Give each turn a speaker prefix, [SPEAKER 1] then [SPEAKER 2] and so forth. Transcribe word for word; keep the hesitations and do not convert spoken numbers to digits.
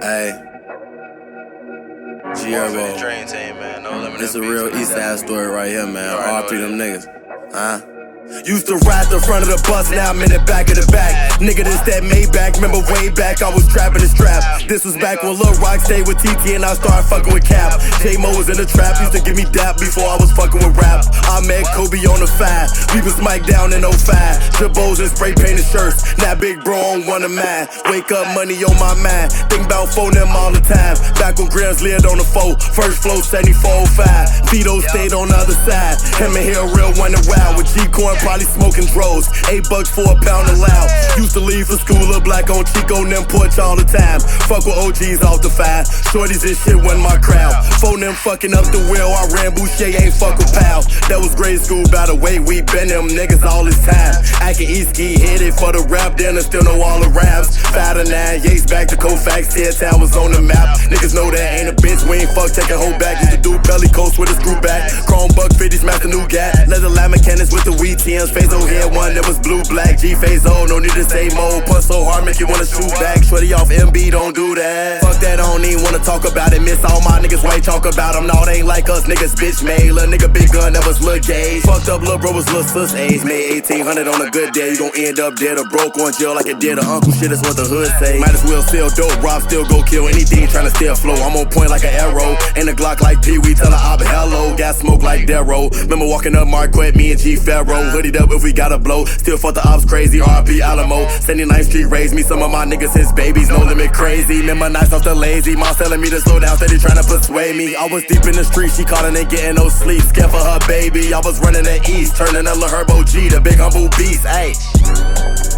[SPEAKER 1] Hey, G-Herbo.
[SPEAKER 2] Dream Team, man. No limit.
[SPEAKER 1] This a real East Side story right here, man. All three of them niggas. Huh?
[SPEAKER 3] Used to ride the front of the bus, now I'm in the back of the back. Nigga, this that Maybach, remember way back I was trapping the strap. This was back when Lil Rock stayed with T T and I started fucking with Cap. J-Mo was in the trap, used to give me dap before I was fucking with rap. I met Kobe on the five, we was mic'd down in oh five. Jabos and spray painted shirts, now big bro on one of mine. Wake up, money on my mind, think about phone them all the time. Back when Grams lived on the four, first flow seventy-four oh five. Vito stayed on the other side, him and here real one and wild. With G-Corn probably smoking dros, eight bucks for a pound of loud. Used to leave for school, look black on Chico and them porch all the time. Fuck with O Gs off the five, shorties and shit wasn't my crowd. Phone them fucking up the wheel, I ran Boucher, ain't fuck with pal. That was grade school, by the way, we been them niggas all this time. Acting E-ski, hit it for the rap, then I still know all the raps. Five to nine, Yates back to Kofax, Tear Town was on the map. Niggas know that ain't a bitch, we ain't fuck, take a whole back. Used to do belly coats with a screw back. Chrome buck fifties, master new gat. Leather line mechanics with the wheat T Ms. Phaso here, one that was blue black. G Phaso, no need to say more. Punch so hard, make you wanna shoot back. Shorty off M B, don't do that. Fuck that, I don't even wanna talk about it. Miss all my niggas, white talk about them. No, they ain't like us, niggas bitch made. Lil' nigga big gun, that was Lil Gage. Fucked up lil' bro was Lil Sus age. Made eighteen hundred on a good day. You gon' end up dead or broke on jail like it did a uncle. Shit, that's what the hood say. Might as well sell dope, rob, still go kill anything tryna steal flow. I'm on point like an arrow, and a Glock like Pee Wee. Tell her I'm hello, got smoke like Darrow. Remember walking up Marquette, me and G Pharaoh. Hoodied up if we gotta blow. Still fuck the ops crazy, R P Alamo. seventy-ninth Street raised me, some of my niggas his babies. No limit crazy, remember nights off the lazy. Mom telling me to slow down, steady tryna persuade me. I was deep in the street, she calling and getting no sleep. Scared for her baby, I was running the east, turning a Lil Herbo G, the big humble beast, ayy.